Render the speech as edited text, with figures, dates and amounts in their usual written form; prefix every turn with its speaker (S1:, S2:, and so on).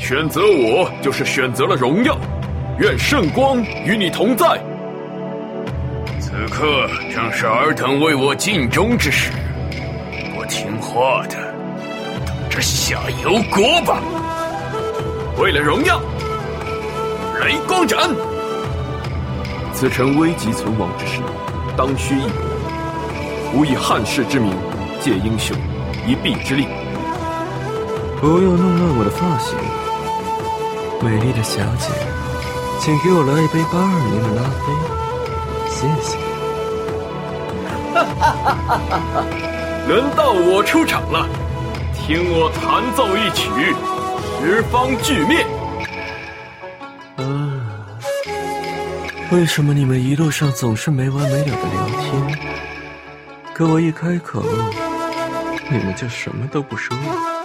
S1: 选择我，就是选择了荣耀。愿圣光与你同在。
S2: 此刻正是尔等为我尽忠之时，不听话的，等着下油锅吧！
S1: 为了荣耀，雷光斩！此诚危急存亡之时，当须一搏。吾以汉室之名，借英雄一臂之力。
S3: 不用弄乱我的发型，美丽的小姐，请给我来一杯820的拉菲，谢谢。
S1: 轮到我出场了，听我弹奏一曲，十方俱灭。
S3: 为什么你们一路上总是没完没了的聊天？可我一开口，你们就什么都不说了。